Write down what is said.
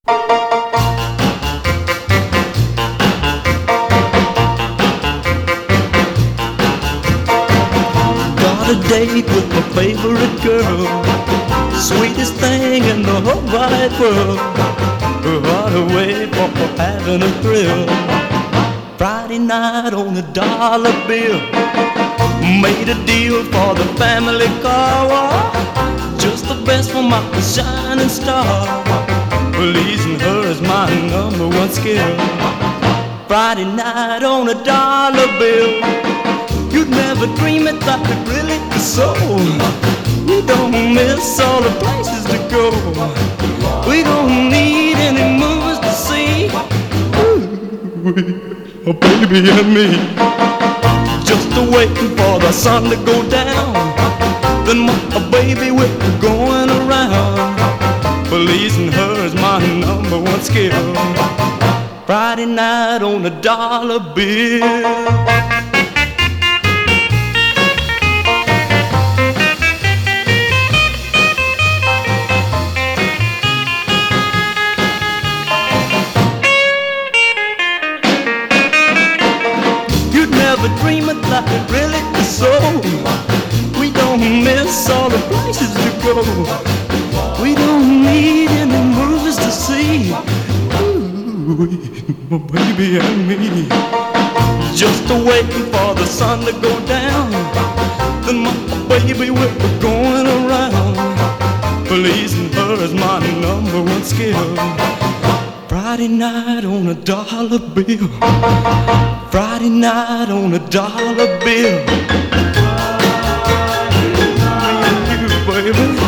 Got a date with my favorite girl, sweetest thing in the whole wide world. What a way for having a thrill. Friday night on a dollar bill, made a deal for the family car. Just the best for my shining star. Pleasing her is my number one skill. Friday night on a dollar bill, you'd never dream it that it really is so. We don't miss all the places to go. We don't need any movies to see. Ooh, oh baby and me, just waiting for the sun to go down. Then my baby we're going around. Pleasing her is my number one skill. Friday night on a dollar bill. Never dream it that it really is so. We don't miss all the places to go. We don't need any movies to see. Ooh, my baby and me, just waiting for the sun to go down. Then my baby we're going around. Pleasing her is my number one skill. Friday night on a dollar bill. Friday night on a dollar bill. Me and you, baby.